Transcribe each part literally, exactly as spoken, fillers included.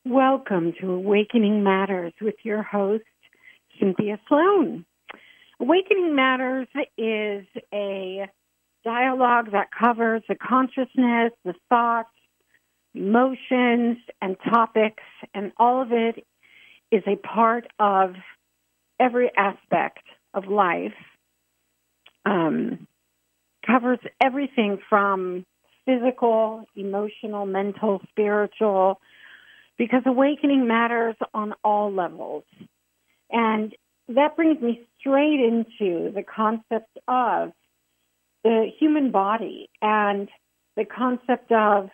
Welcome to Awakening Matters with your host, Cynthia Sloan. Awakening Matters is a dialogue that covers the consciousness, the thoughts, emotions, and topics, and all of it is a part of every aspect of life. Um, covers everything from physical, emotional, mental, spiritual, because awakening matters on all levels. And that brings me straight into the concept of the human body and the concept of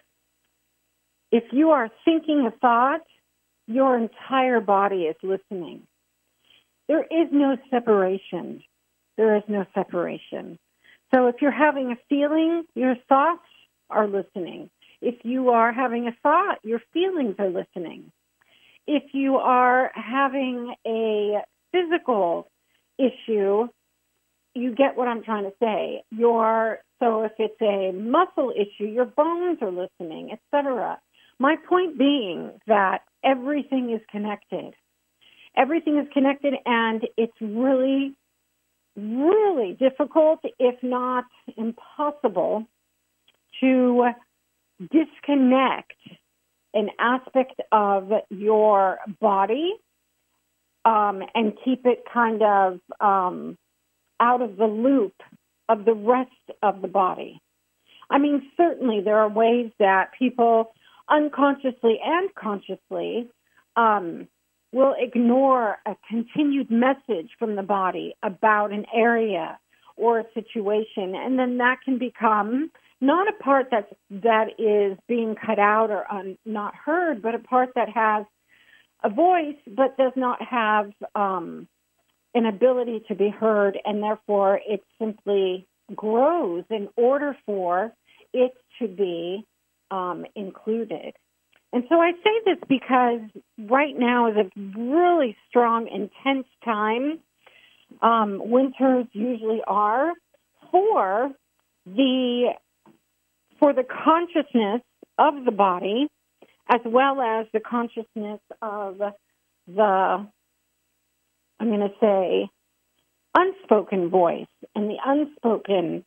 if you are thinking a thought, your entire body is listening. There is no separation. There is no separation. So if you're having a feeling, your thoughts are listening. If you are having a thought, your feelings are listening. If you are having a physical issue, you get what I'm trying to say. Your so if it's a muscle issue, your bones are listening, et cetera. My point being that everything is connected. Everything is connected, and it's really, really difficult, if not impossible, to disconnect an aspect of your body um, and keep it kind of um, out of the loop of the rest of the body. I mean, certainly there are ways that people unconsciously and consciously um, will ignore a continued message from the body about an area or a situation, and then that can become not a part that's, that is being cut out or un, not heard, but a part that has a voice but does not have um, an ability to be heard, and therefore it simply grows in order for it to be um, included. And so I say this because right now is a really strong, intense time. Um, winters usually are for the for the consciousness of the body, as well as the consciousness of the, I'm going to say, unspoken voice and the unspoken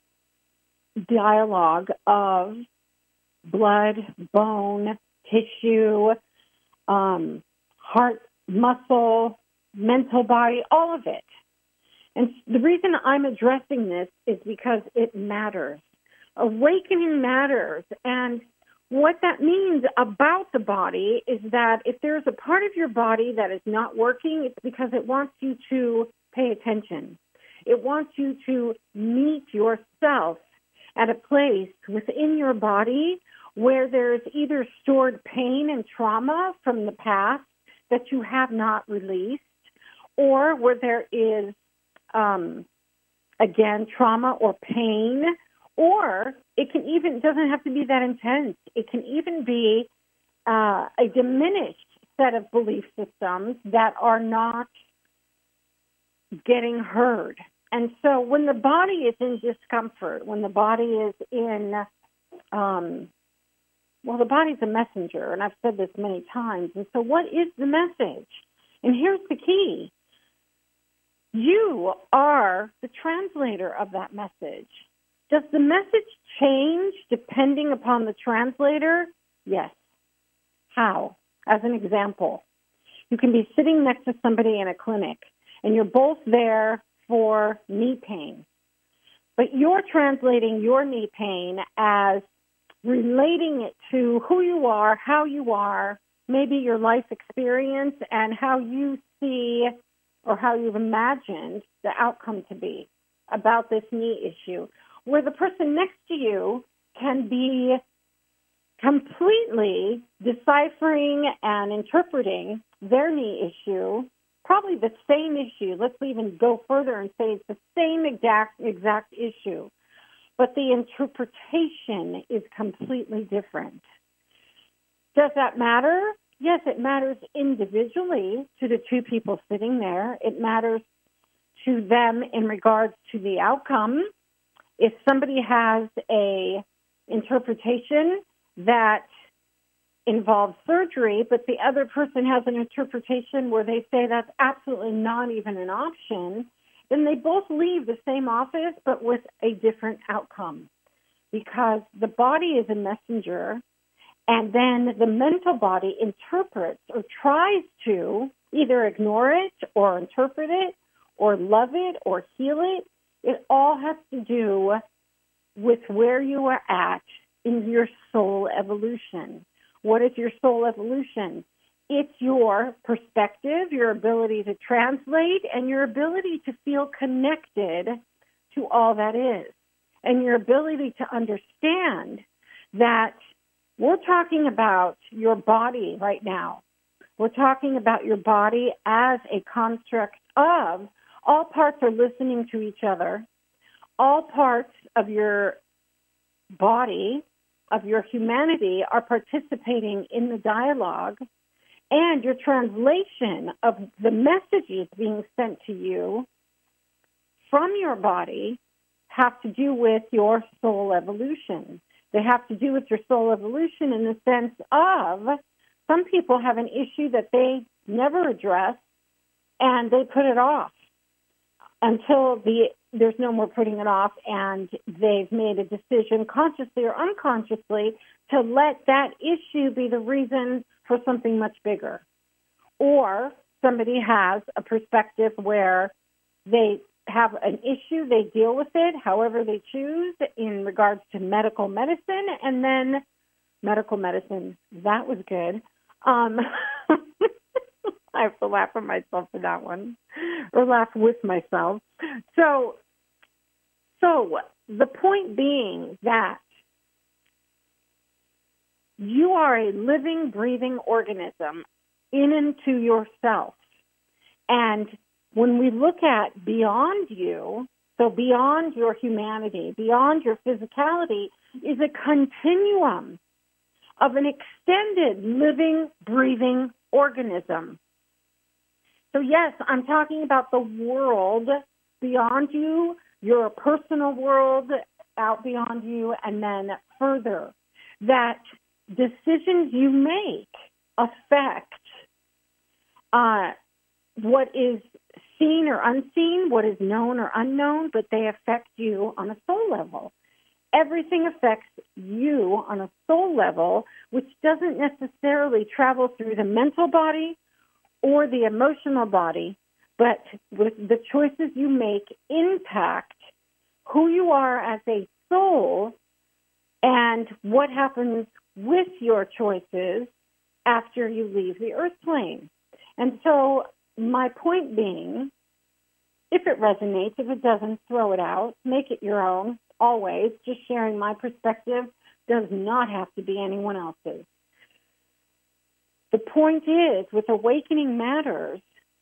dialogue of blood, bone, tissue, um, heart, muscle, mental body, all of it. And the reason I'm addressing this is because it matters. Awakening matters. And what that means about the body is that if there's a part of your body that is not working, it's because it wants you to pay attention. It wants you to meet yourself at a place within your body where there's either stored pain and trauma from the past that you have not released, or where there is, um, again, trauma or pain, or it can even, doesn't have to be that intense. It can even be uh, a diminished set of belief systems that are not getting heard. And so when the body is in discomfort, when the body is in, um, well, the body's a messenger, and I've said this many times. And so what is the message? And here's the key. You are the translator of that message. Does the message change depending upon the translator? Yes. How? As an example, you can be sitting next to somebody in a clinic, and you're both there for knee pain. But you're translating your knee pain as relating it to who you are, how you are, maybe your life experience, and how you see or how you've imagined the outcome to be about this knee issue, where the person next to you can be completely deciphering and interpreting their knee issue, probably the same issue. Let's even go further and say it's the same exact exact issue, but the interpretation is completely different. Does that matter? Yes, it matters individually to the two people sitting there. It matters to them in regards to the outcome. If somebody has a interpretation that involves surgery, but the other person has an interpretation where they say that's absolutely not even an option, then they both leave the same office but with a different outcome, because the body is a messenger, and then the mental body interprets or tries to either ignore it or interpret it or love it or heal it. It all has to do with where you are at in your soul evolution. What is your soul evolution? It's your perspective, your ability to translate, and your ability to feel connected to all that is, and your ability to understand that we're talking about your body right now. We're talking about your body as a construct of all parts are listening to each other. All parts of your body, of your humanity, are participating in the dialogue, and your translation of the messages being sent to you from your body have to do with your soul evolution. They have to do with your soul evolution in the sense of some people have an issue that they never address, and they put it off until the there's no more putting it off, and they've made a decision consciously or unconsciously to let that issue be the reason for something much bigger. Or somebody has a perspective where they have an issue, they deal with it however they choose in regards to medical medicine, and then medical medicine, that was good. Um, I have to laugh at myself for that one, or laugh with myself. So, so the point being that you are a living, breathing organism in and to yourself. And when we look at beyond you, so beyond your humanity, beyond your physicality, is a continuum of an extended living, breathing organism. So yes, I'm talking about the world beyond you, your personal world out beyond you, and then further, that decisions you make affect uh, what is seen or unseen, what is known or unknown, but they affect you on a soul level. Everything affects you on a soul level, which doesn't necessarily travel through the mental body or the emotional body, but with the choices you make impact who you are as a soul and what happens with your choices after you leave the earth plane. And so my point being, if it resonates, if it doesn't, throw it out, make it your own, always. Just sharing my perspective does not have to be anyone else's. The point is, with Awakening Matters,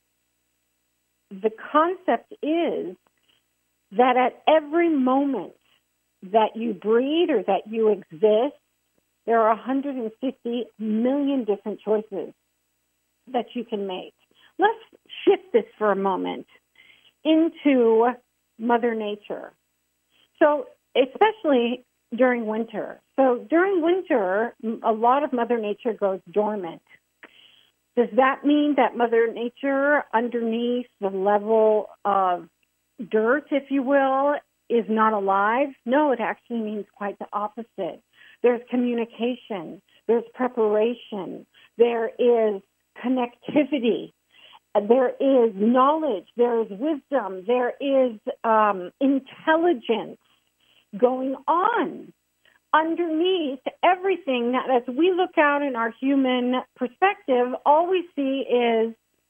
the concept is that at every moment that you breathe or that you exist, there are one hundred fifty million different choices that you can make. Let's shift this for a moment into Mother Nature. So especially during winter. So during winter, a lot of Mother Nature goes dormant. Does that mean that Mother Nature, underneath the level of dirt, if you will, is not alive? No, it actually means quite the opposite. There's communication. There's preparation. There is connectivity. There is knowledge. There is wisdom. There is um, intelligence going on underneath everything that, as we look out in our human perspective, all we see is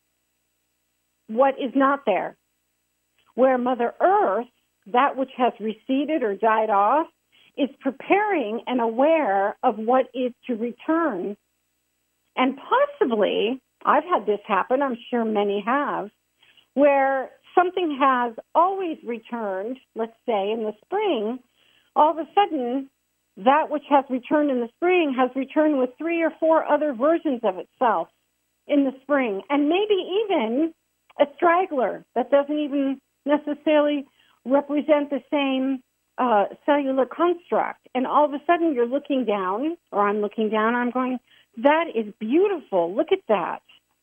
what is not there. Where Mother Earth, that which has receded or died off, is preparing and aware of what is to return. And possibly, I've had this happen, I'm sure many have, where something has always returned, let's say in the spring, all of a sudden, that which has returned in the spring has returned with three or four other versions of itself in the spring, and maybe even a straggler that doesn't even necessarily represent the same uh, cellular construct. And all of a sudden, you're looking down, or I'm looking down, I'm going, that is beautiful. Look at that.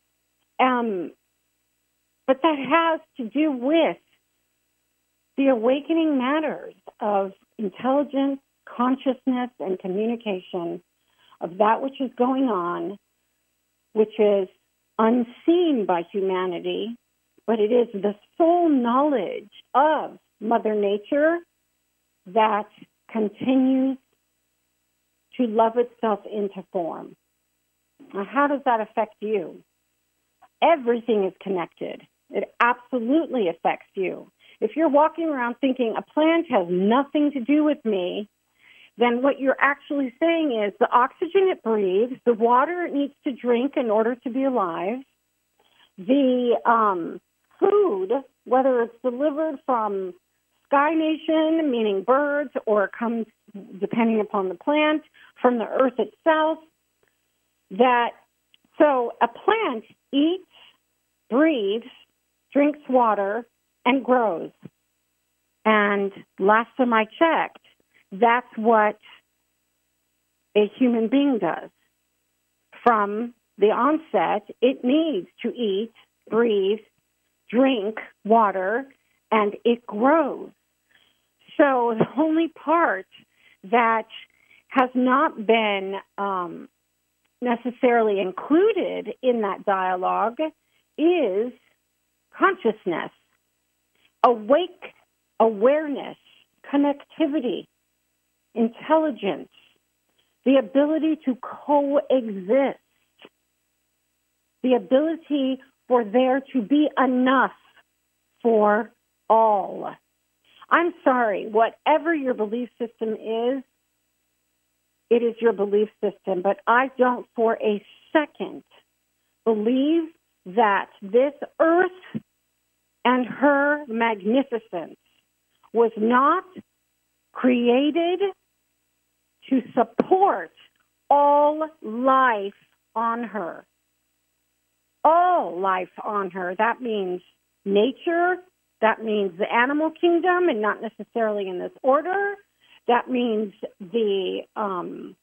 Um, but that has to do with the awakening matters of intelligence, consciousness, and communication of that which is going on, which is unseen by humanity, but it is the soul knowledge of Mother Nature that continues to love itself into form. Now, how does that affect you? Everything is connected. It absolutely affects you. If you're walking around thinking a plant has nothing to do with me, then what you're actually saying is the oxygen it breathes, the water it needs to drink in order to be alive, the um, food, whether it's delivered from Sky Nation, meaning birds, or it comes, depending upon the plant, from the earth itself, that, so a plant eats, breathes, drinks water, and grows. And last time I checked, that's what a human being does. From the onset, it needs to eat, breathe, drink water, and it grows. So the only part that has not been um, necessarily included in that dialogue is consciousness, awake awareness, connectivity, intelligence, the ability to coexist, the ability for there to be enough for all. I'm sorry, whatever your belief system is, it is your belief system, but I don't for a second believe that this earth and her magnificence was not created to support all life on her. All life on her. That means nature. That means the animal kingdom, and not necessarily in this order. That means the um,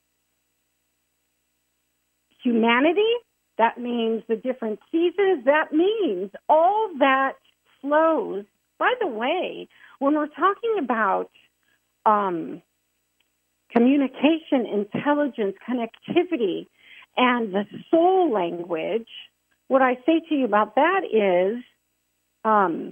humanity. That means the different seasons. That means all that flows. By the way, when we're talking about um, communication, intelligence, connectivity, and the soul language, what I say to you about that is um,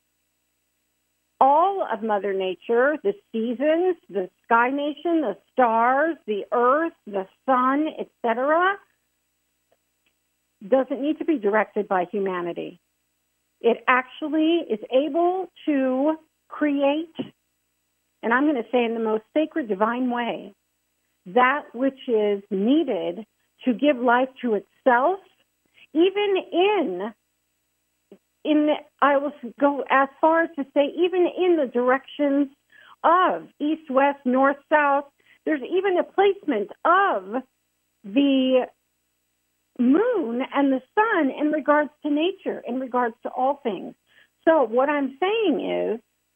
all of Mother Nature, the seasons, the Sky Nation, the stars, the earth, the sun, et cetera, doesn't need to be directed by humanity. It actually is able to create, and I'm going to say in the most sacred, divine way, that which is needed to give life to itself, even in, in the, I will go as far as to say, even in the directions of east, west, north, south. There's even a placement of the moon and the sun in regards to nature, in regards to all things. So what I'm saying is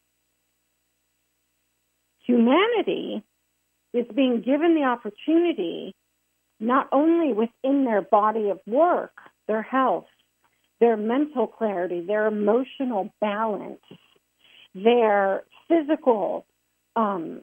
humanity is being given the opportunity not only within their body of work, their health, their mental clarity, their emotional balance, their physical, um,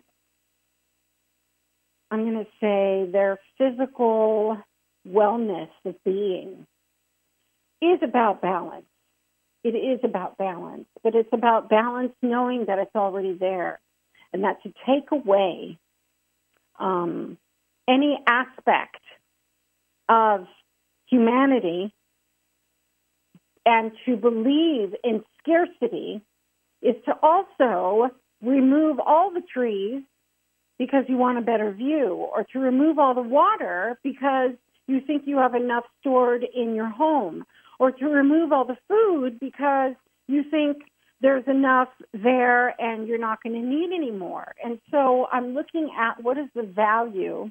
I'm going to say their physical wellness of being is about balance. It is about balance, but it's about balance knowing that it's already there, and that to take away um, any aspect of humanity and to believe in scarcity is to also remove all the trees because you want a better view, or to remove all the water because you think you have enough stored in your home, or to remove all the food because you think there's enough there and you're not going to need any more. And so I'm looking at what is the value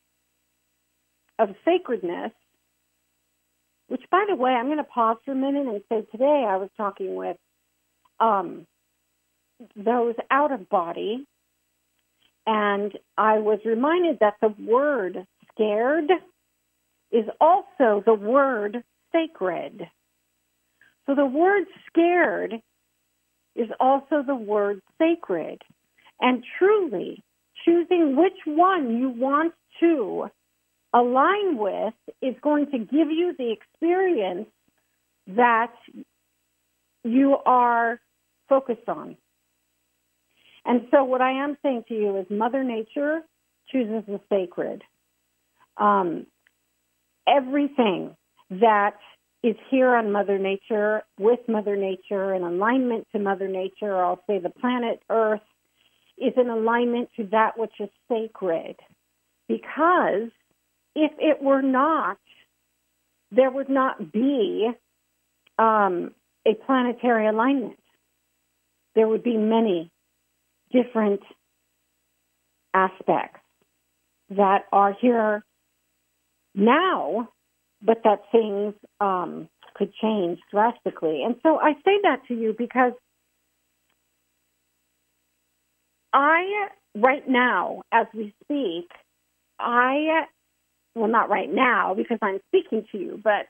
of sacredness, which, by the way, I'm going to pause for a minute and say today I was talking with um, those out of body, and I was reminded that the word scared is also the word sacred. So the word scared is also the word sacred. And truly, choosing which one you want to align with is going to give you the experience that you are focused on. And so what I am saying to you is Mother Nature chooses the sacred. Um, everything that is here on Mother Nature, with Mother Nature, in alignment to Mother Nature, I'll say the planet Earth, is in alignment to that which is sacred. Because if it were not, there would not be um, a planetary alignment. There would be many different aspects that are here now, but that things um, could change drastically. And so I say that to you because I, right now, as we speak, I, well, not right now because I'm speaking to you, but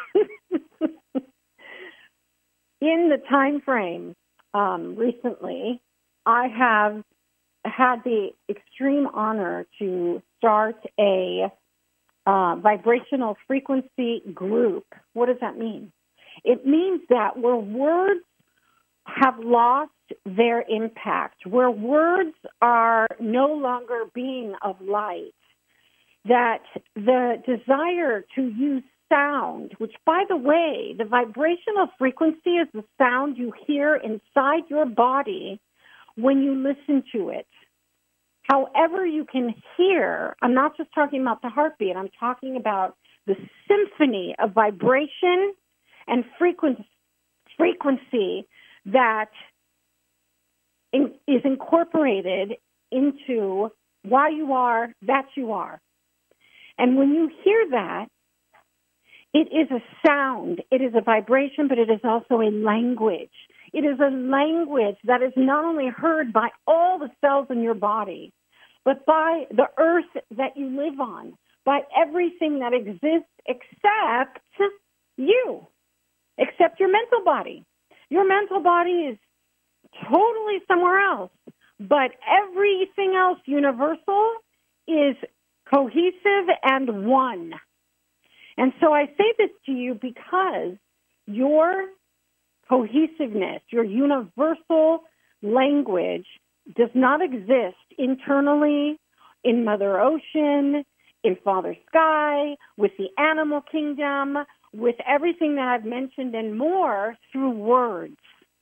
in the time frame um, recently, I have had the extreme honor to start a uh, vibrational frequency group. What does that mean? It means that where words have lost their impact, where words are no longer being of light, that the desire to use sound, which, by the way, the vibrational frequency is the sound you hear inside your body when you listen to it. However you can hear, I'm not just talking about the heartbeat, I'm talking about the symphony of vibration and frequency, frequency that in, is incorporated into why you are, that you are. And when you hear that, it is a sound, it is a vibration, but it is also a language. It is a language that is not only heard by all the cells in your body, but by the earth that you live on, by everything that exists except you, except your mental body. Your mental body is totally somewhere else, but everything else universal is cohesive and one. And so I say this to you because your cohesiveness, your universal language does not exist internally in Mother Ocean, in Father Sky, with the animal kingdom, with everything that I've mentioned and more through words.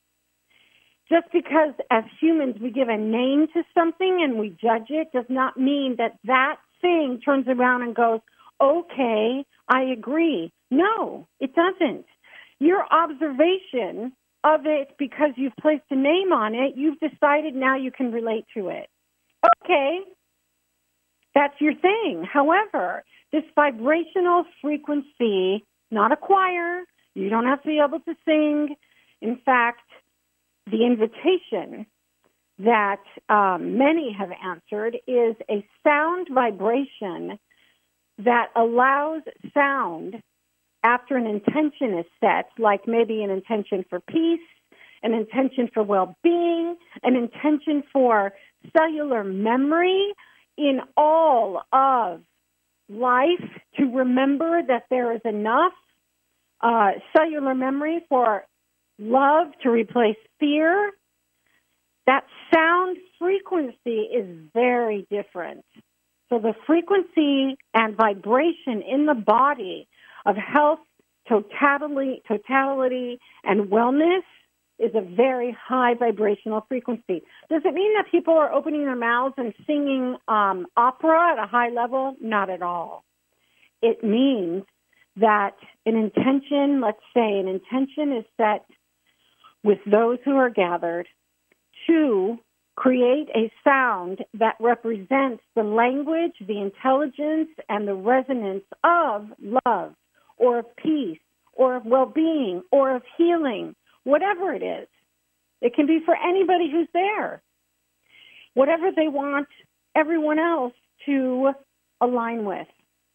Just because as humans we give a name to something and we judge it does not mean that that thing turns around and goes, okay, I agree. No, it doesn't. Your observation of it, because you've placed a name on it, you've decided now you can relate to it. Okay, that's your thing. However, this vibrational frequency, not a choir, you don't have to be able to sing. In fact, the invitation that um, many have answered is a sound vibration that allows sound after an intention is set, like maybe an intention for peace, an intention for well-being, an intention for cellular memory in all of life to remember that there is enough uh, cellular memory for love to replace fear. That sound frequency is very different. So the frequency and vibration in the body of health, totality, totality, and wellness is a very high vibrational frequency. Does it mean that people are opening their mouths and singing um, opera at a high level? Not at all. It means that an intention, let's say an intention is set with those who are gathered to create a sound that represents the language, the intelligence, and the resonance of love, or of peace, or of well-being, or of healing, whatever it is. It can be for anybody who's there. Whatever they want everyone else to align with.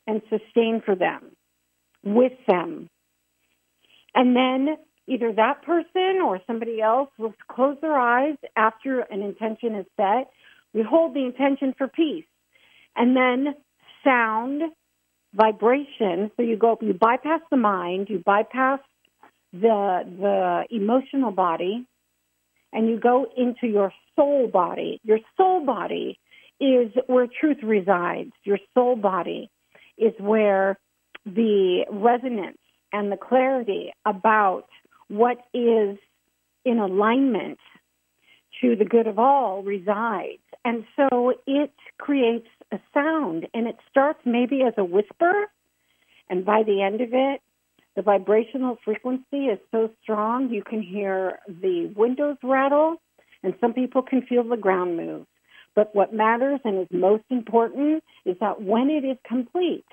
and sustain for them, with them. And then either that person or somebody else will close their eyes after an intention is set. We hold the intention for peace. And then sound, vibration, so you go, you bypass the mind, you bypass the the emotional body, and you go into your soul body. Your soul body is where truth resides. Your soul body is where the resonance and the clarity about what is in alignment to the good of all resides. And so it creates a sound, and it starts maybe as a whisper, and by the end of it, the vibrational frequency is so strong you can hear the windows rattle, and some people can feel the ground move. But what matters and is most important is that when it is complete,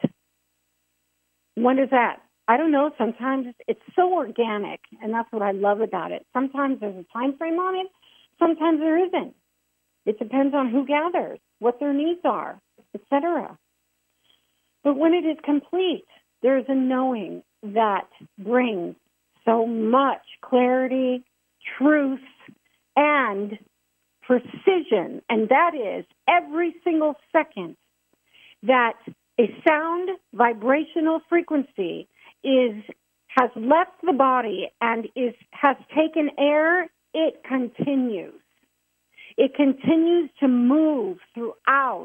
when is that? I don't know. Sometimes it's so organic, and that's what I love about it. Sometimes there's a time frame on it. Sometimes there isn't. It depends on who gathers, what their needs are, et cetera. But when it is complete, there is a knowing that brings so much clarity, truth, and precision. And that is every single second that a sound vibrational frequency is has left the body and is has taken air, it continues. It continues to move throughout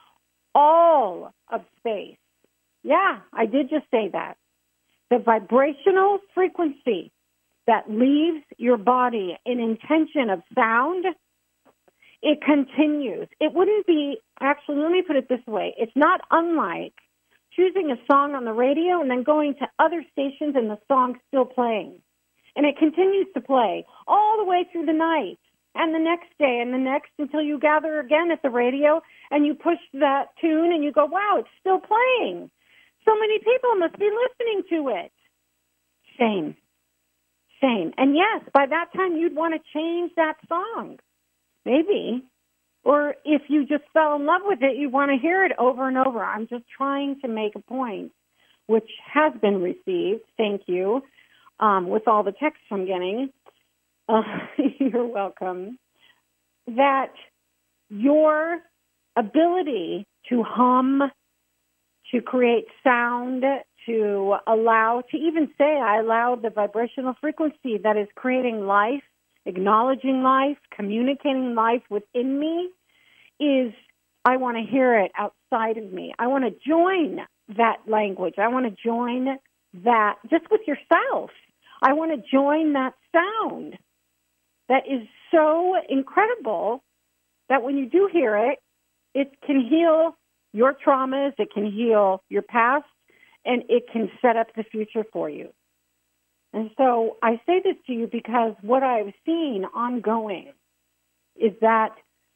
all of space. Yeah, I did just say that. The vibrational frequency that leaves your body in intention of sound, it continues. It wouldn't be, actually, let me put it this way. It's not unlike choosing a song on the radio and then going to other stations and the song's still playing. And it continues to play all the way through the night and the next day and the next until you gather again at the radio and you push that tune and you go, wow, it's still playing. So many people must be listening to it. Same. Same. And yes, by that time you'd want to change that song. Maybe. Or if you just fell in love with it, you want to hear it over and over. I'm just trying to make a point, which has been received. Thank you. Um, with all the texts I'm getting. Uh, you're welcome. That your ability to hum, to create sound, to allow, to even say, I allow the vibrational frequency that is creating life, acknowledging life, communicating life within me, is I want to hear it outside of me. I want to join that language. I want to join that just with yourself. I want to join that sound that is so incredible that when you do hear it, it can heal your traumas, it can heal your past, and it can set up the future for you. And so I say this to you because what I've seen ongoing is that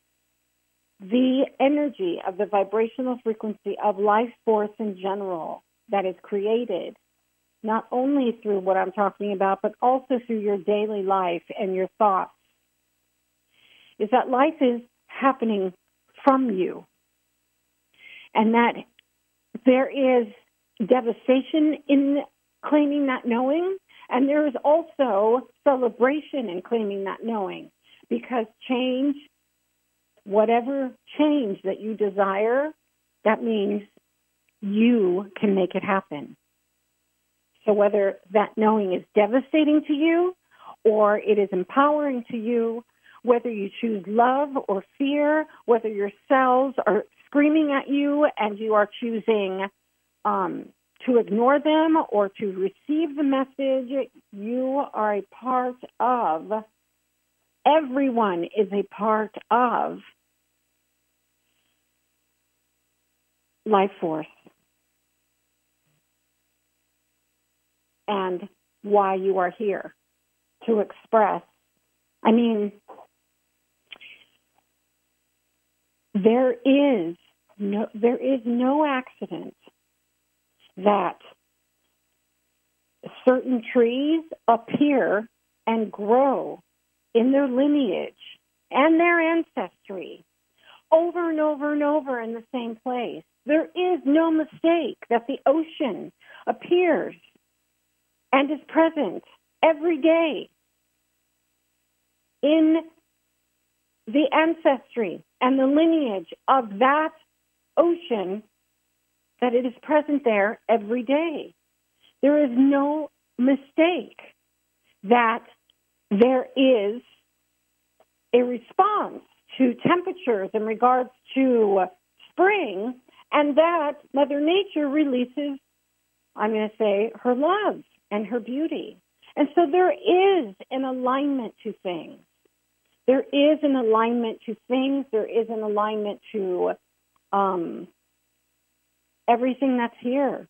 the energy of the vibrational frequency of life force in general that is created, not only through what I'm talking about, but also through your daily life and your thoughts, is that life is happening from you. And that there is devastation in claiming that knowing, and there is also celebration in claiming that knowing, because change, whatever change that you desire, that means you can make it happen. So whether that knowing is devastating to you or it is empowering to you, whether you choose love or fear, whether your cells are screaming at you and you are choosing um, to ignore them or to receive the message, you are a part of, everyone is a part of life force. And why you are here to express. I mean, there is no there is no accident that certain trees appear and grow in their lineage and their ancestry over and over and over in the same place. There is no mistake that the ocean appears and is present every day in the ancestry and the lineage of that ocean, that it is present there every day. There is no mistake that there is a response to temperatures in regards to spring, and that Mother Nature releases, I'm going to say, her love and her beauty. And so there is an alignment to things. There is an alignment to things. There is an alignment to um, everything that's here.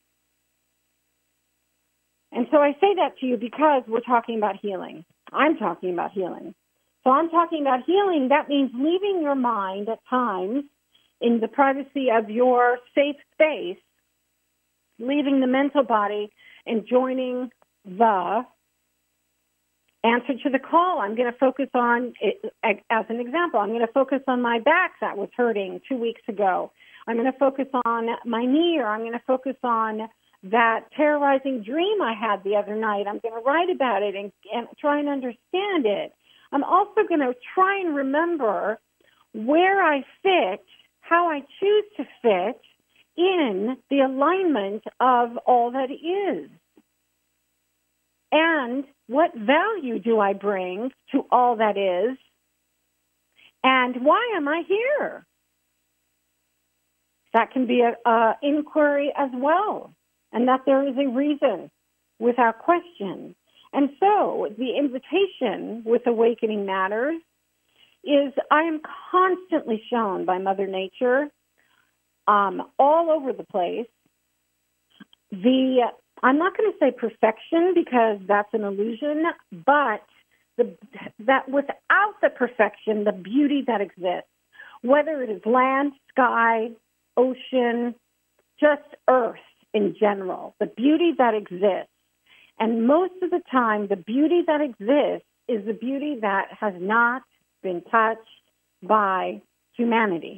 And so I say that to you because we're talking about healing. I'm talking about healing. So I'm talking about healing. That means leaving your mind at times in the privacy of your safe space, leaving the mental body and joining the answer to the call. I'm going to focus on, as an example, I'm going to focus on my back that was hurting two weeks ago. I'm going to focus on my knee, or I'm going to focus on that terrorizing dream I had the other night. I'm going to write about it and, and try and understand it. I'm also going to try and remember where I fit, how I choose to fit in the alignment of all that is. And what value do I bring to all that is? And why am I here? That can be an inquiry as well, and that there is a reason without question. And so the invitation with Awakening Matters is I am constantly shown by Mother Nature um, all over the place. The I'm not going to say perfection because that's an illusion, but the, that without the perfection, the beauty that exists, whether it is land, sky, ocean, just earth in general, the beauty that exists. And most of the time, the beauty that exists is the beauty that has not been touched by humanity.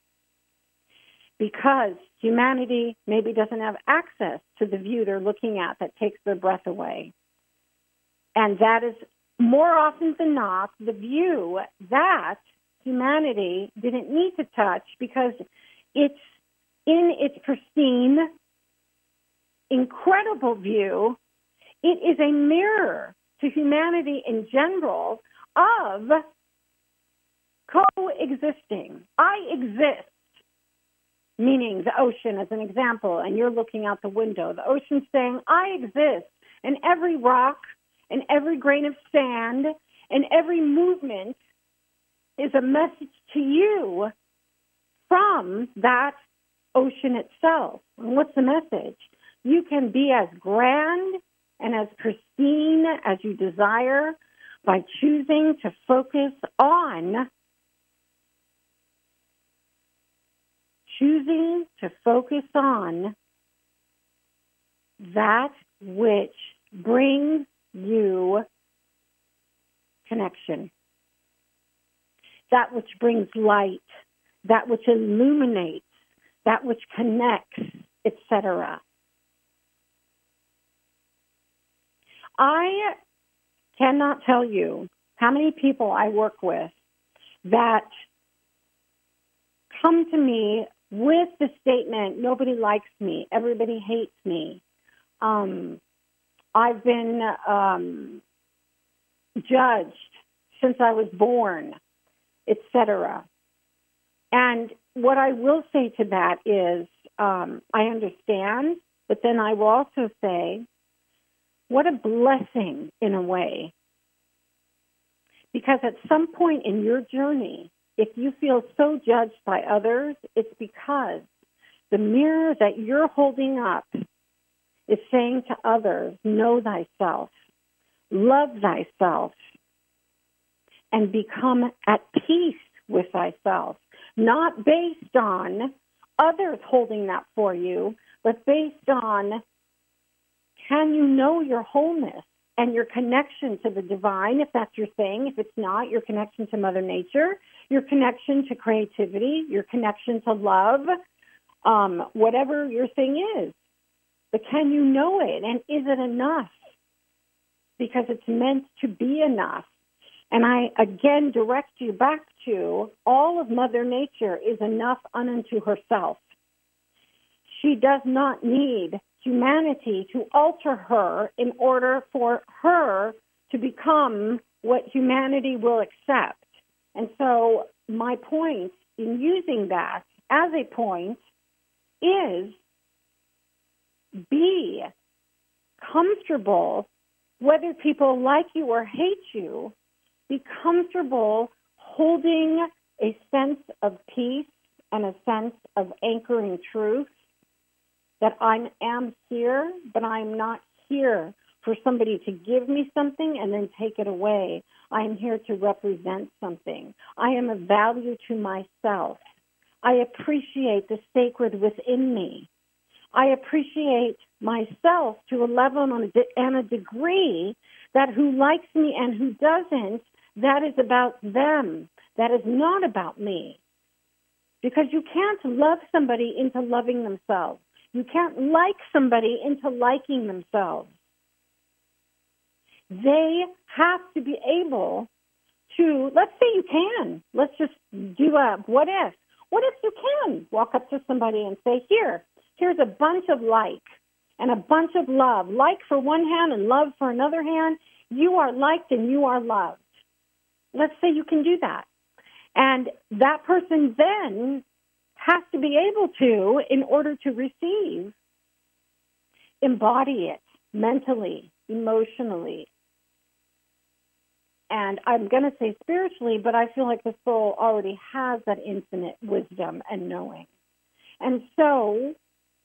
Because humanity maybe doesn't have access to the view they're looking at that takes their breath away. And that is more often than not the view that humanity didn't need to touch because it's in its pristine, incredible view. It is a mirror to humanity in general of coexisting. I exist, meaning the ocean as an example, and you're looking out the window. The ocean's saying, I exist, and every rock and every grain of sand and every movement is a message to you from that ocean itself. And what's the message? You can be as grand and as pristine as you desire by choosing to focus on choosing to focus on that which brings you connection, that which brings light, that which illuminates, that which connects, et cetera. I cannot tell you how many people I work with that come to me with the statement, nobody likes me, everybody hates me. Um, I've been um, judged since I was born, et cetera. And what I will say to that is, um, I understand, but then I will also say, what a blessing in a way. Because at some point in your journey, if you feel so judged by others, it's because the mirror that you're holding up is saying to others, know thyself, love thyself, and become at peace with thyself, not based on others holding that for you, but based on, can you know your wholeness and your connection to the divine, if that's your thing? If it's not, your connection to Mother Nature, your connection to creativity, your connection to love, um, whatever your thing is. But can you know it? And is it enough? Because it's meant to be enough. And I, again, direct you back to all of Mother Nature is enough unto herself. She does not need humanity to alter her in order for her to become what humanity will accept. And so my point in using that as a point is be comfortable, whether people like you or hate you, be comfortable holding a sense of peace and a sense of anchoring truth, that I am here, but I'm not here for somebody to give me something and then take it away. I am here to represent something. I am of value to myself. I appreciate the sacred within me. I appreciate myself to a level and a degree that who likes me and who doesn't, that is about them. That is not about me. Because you can't love somebody into loving themselves. You can't like somebody into liking themselves. They have to be able to, let's say you can. Let's just do a what if. What if you can walk up to somebody and say, here, here's a bunch of like and a bunch of love. Like for one hand and love for another hand. You are liked and you are loved. Let's say you can do that. And that person then has to be able to, in order to receive, embody it mentally, emotionally. And I'm going to say spiritually, but I feel like the soul already has that infinite wisdom and knowing. And so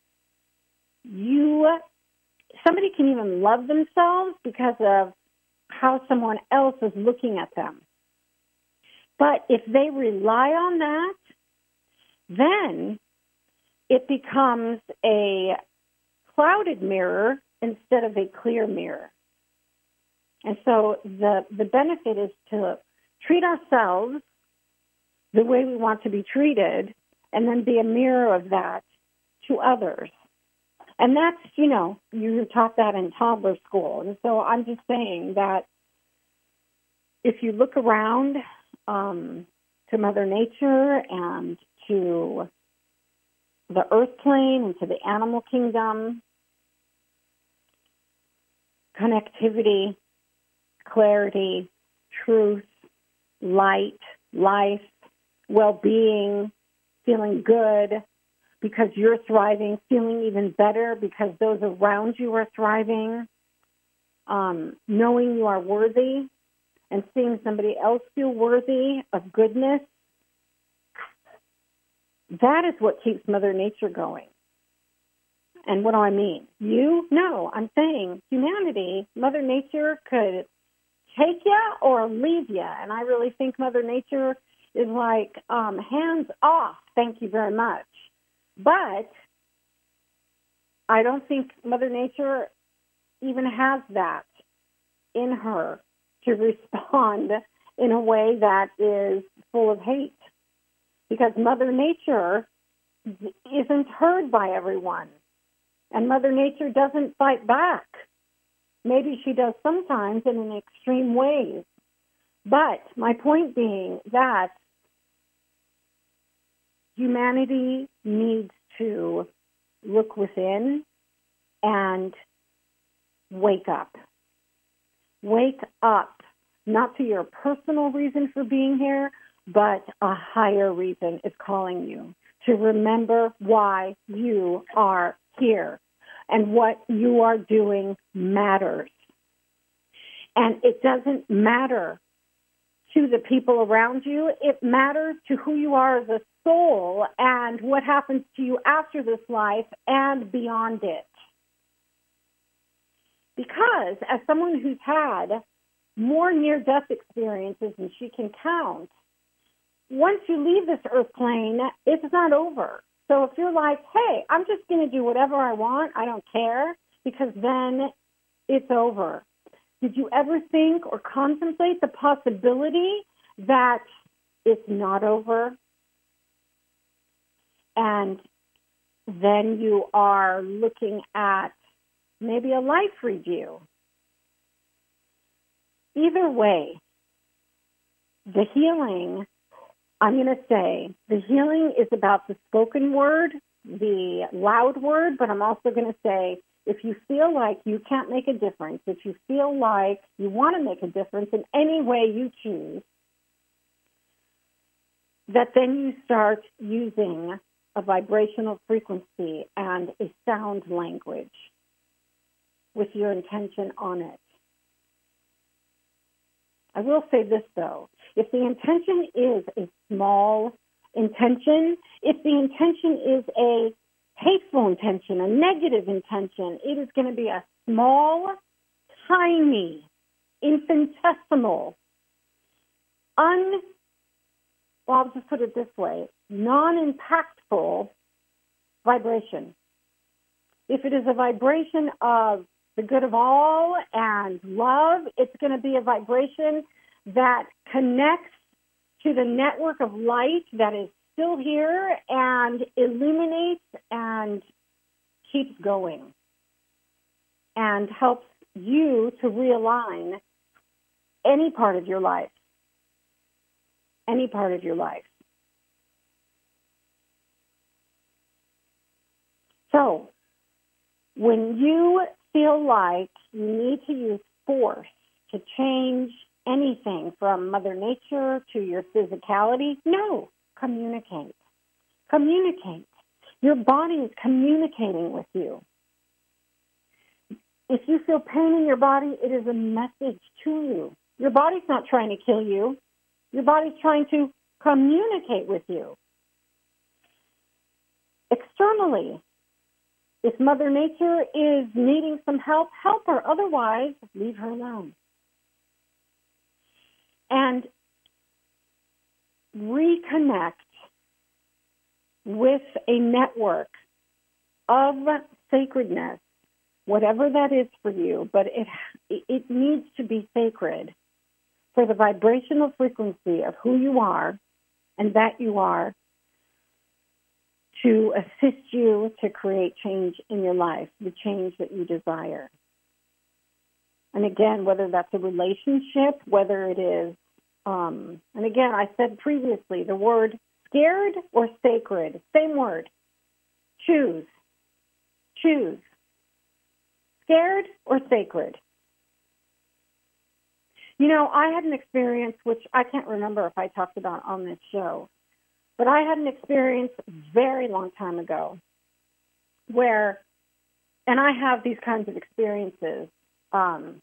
you, somebody can even love themselves because of how someone else is looking at them. But if they rely on that, then it becomes a clouded mirror instead of a clear mirror. And so the, the benefit is to treat ourselves the way we want to be treated and then be a mirror of that to others. And that's, you know, you taught that in toddler school. And so I'm just saying that if you look around um, to Mother Nature and to the earth plane and to the animal kingdom, connectivity, clarity, truth, light, life, well-being, feeling good because you're thriving, feeling even better because those around you are thriving, um, knowing you are worthy and seeing somebody else feel worthy of goodness. That is what keeps Mother Nature going. And what do I mean? You? No, I'm saying humanity, Mother Nature could take you or leave you. And I really think Mother Nature is like, um, hands off, thank you very much. But I don't think Mother Nature even has that in her to respond in a way that is full of hate. Because Mother Nature isn't heard by everyone. And Mother Nature doesn't fight back. Maybe she does sometimes in an extreme ways. But my point being that humanity needs to look within and wake up. Wake up, not to your personal reason for being here, but a higher reason is calling you to remember why you are here and what you are doing matters. And it doesn't matter to the people around you. It matters to who you are as a soul and what happens to you after this life and beyond it. Because as someone who's had more near-death experiences than she can count, once you leave this earth plane, it's not over. So if you're like, hey, I'm just going to do whatever I want, I don't care, because then it's over. Did you ever think or contemplate the possibility that it's not over? And then you are looking at maybe a life review. Either way, the healing, I'm going to say, the healing is about the spoken word, the loud word, but I'm also going to say, if you feel like you can't make a difference, if you feel like you want to make a difference in any way you choose, that then you start using a vibrational frequency and a sound language with your intention on it. I will say this, though. If the intention is a small intention, if the intention is a hateful intention, a negative intention, it is going to be a small, tiny, infinitesimal, un, well, I'll just put it this way, non-impactful vibration. If it is a vibration of the good of all and love, it's going to be a vibration that connects to the network of light that is still here and illuminates and keeps going and helps you to realign any part of your life, any part of your life. So, when you feel like you need to use force to change anything from Mother Nature to your physicality, no, communicate. Communicate. Your body is communicating with you. If you feel pain in your body, it is a message to you. Your body's not trying to kill you. Your body's trying to communicate with you. Externally, if Mother Nature is needing some help, help her. Otherwise, leave her alone. And reconnect with a network of sacredness, whatever that is for you, but it it needs to be sacred for the vibrational frequency of who you are and that you are to assist you to create change in your life, the change that you desire. And again, whether that's a relationship, whether it is, um, and again, I said previously, the word scared or sacred, same word. Choose. Choose. Scared or sacred. You know, I had an experience, which I can't remember if I talked about on this show, but I had an experience a very long time ago where, and I have these kinds of experiences, um,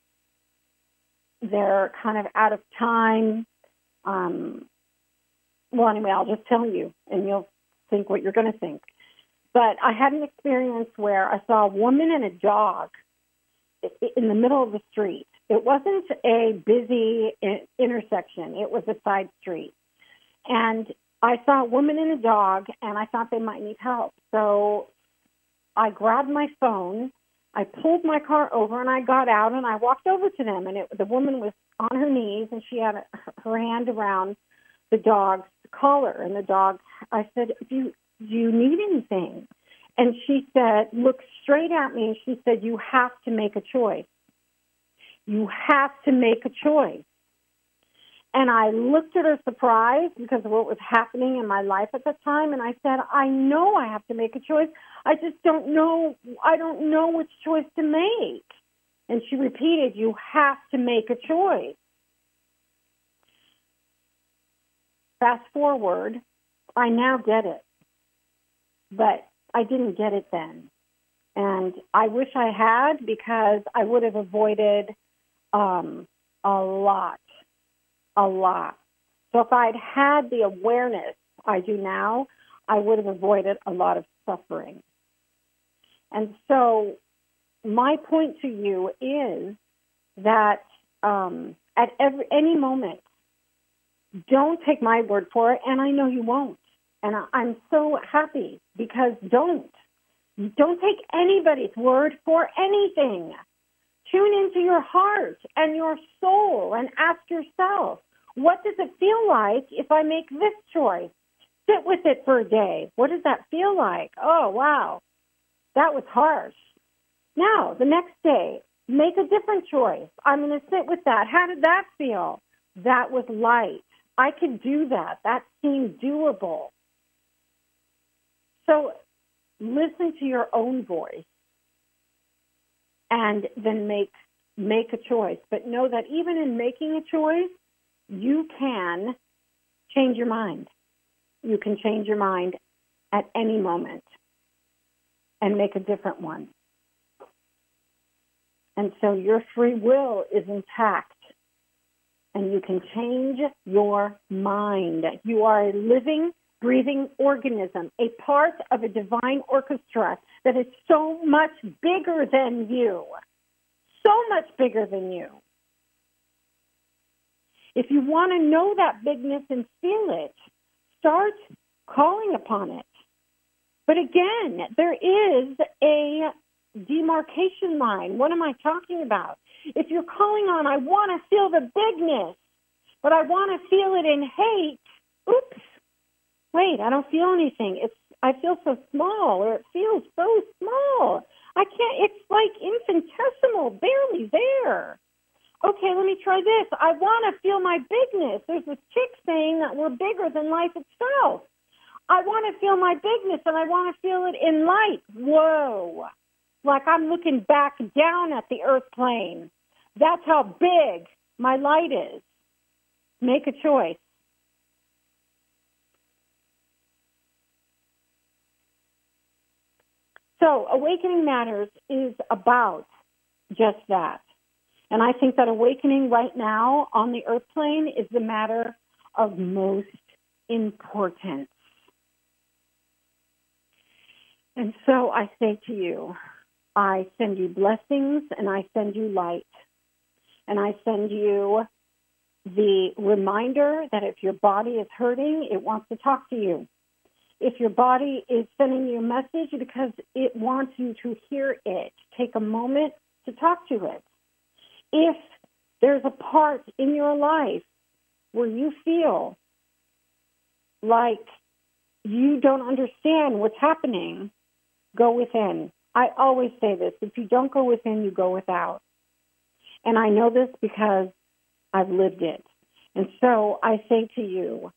they're kind of out of time. Um, well, anyway, I'll just tell you, and you'll think what you're going to think. But I had an experience where I saw a woman and a dog in the middle of the street. It wasn't a busy intersection. It was a side street. And I saw a woman and a dog, and I thought they might need help. So I grabbed my phone, I pulled my car over, and I got out, and I walked over to them. And it, the woman was on her knees, and she had her hand around the dog's collar. And the dog, I said, do you, do you need anything? And she said, looked straight at me, and she said, you have to make a choice. You have to make a choice. And I looked at her surprised because of what was happening in my life at the time. And I said, I know I have to make a choice. I just don't know. I don't know which choice to make. And she repeated, you have to make a choice. Fast forward, I now get it. But I didn't get it then. And I wish I had, because I would have avoided um, a lot. A lot. So if I'd had the awareness I do now, I would have avoided a lot of suffering. And so my point to you is that um, at every, any moment, don't take my word for it, and I know you won't. And I, I'm so happy, because don't. Don't take anybody's word for anything. Tune into your heart and your soul and ask yourself, what does it feel like if I make this choice? sit with it for a day. What does that feel like? Oh, wow, that was harsh. Now, the next day, make a different choice. I'm going to sit with that. How did that feel? That was light. I could do that. That seemed doable. So listen to your own voice and then make make a choice. But know that even in making a choice, you can change your mind. You can change your mind at any moment and make a different one. And so your free will is intact, and you can change your mind. You are a living, breathing organism, a part of a divine orchestra that is so much bigger than you, so much bigger than you. If you want to know that bigness and feel it, start calling upon it. But again, there is a demarcation line. What am I talking about? If you're calling on, I want to feel the bigness, but I want to feel it in hate, oops, wait, I don't feel anything. It's I feel so small, or it feels so small. I can't, it's like infinitesimal, barely there. Okay, let me try this. I want to feel my bigness. There's this chick saying that we're bigger than life itself. I want to feel my bigness, and I want to feel it in light. Whoa. Like I'm looking back down at the earth plane. That's how big my light is. Make a choice. So Awakening Matters is about just that. And I think that awakening right now on the earth plane is the matter of most importance. And so I say to you, I send you blessings and I send you light. And I send you the reminder that if your body is hurting, it wants to talk to you. If your body is sending you a message because it wants you to hear it, take a moment to talk to it. If there's a part in your life where you feel like you don't understand what's happening, go within. I always say this, if you don't go within, you go without. And I know this because I've lived it. And so I say to you,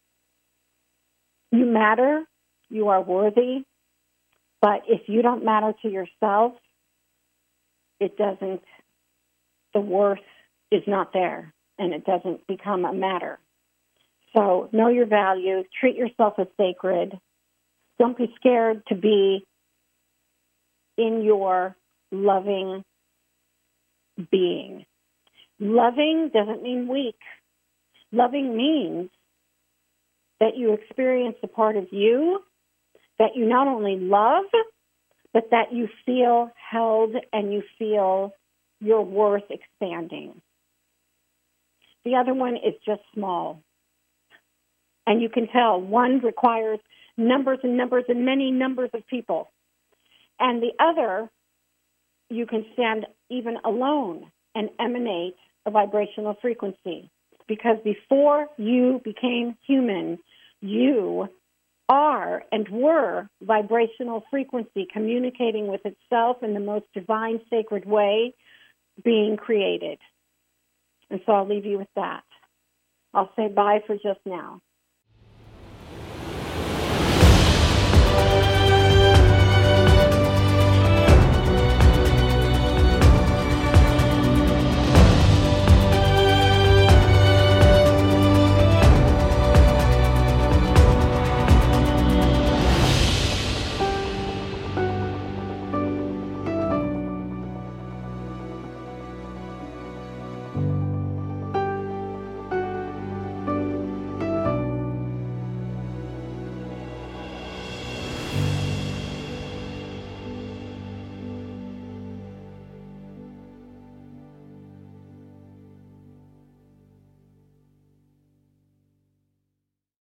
you matter, you are worthy, but if you don't matter to yourself, it doesn't, the worth is not there, and it doesn't become a matter. So know your value, treat yourself as sacred. Don't be scared to be in your loving being. Loving doesn't mean weak. Loving means that you experience a part of you that you not only love, but that you feel held and you feel your worth expanding. The other one is just small. And you can tell one requires numbers and numbers and many numbers of people. And the other, you can stand even alone and emanate a vibrational frequency. Because before you became human, you are and were vibrational frequency, communicating with itself in the most divine, sacred way, being created. And so I'll leave you with that. I'll say bye for just now.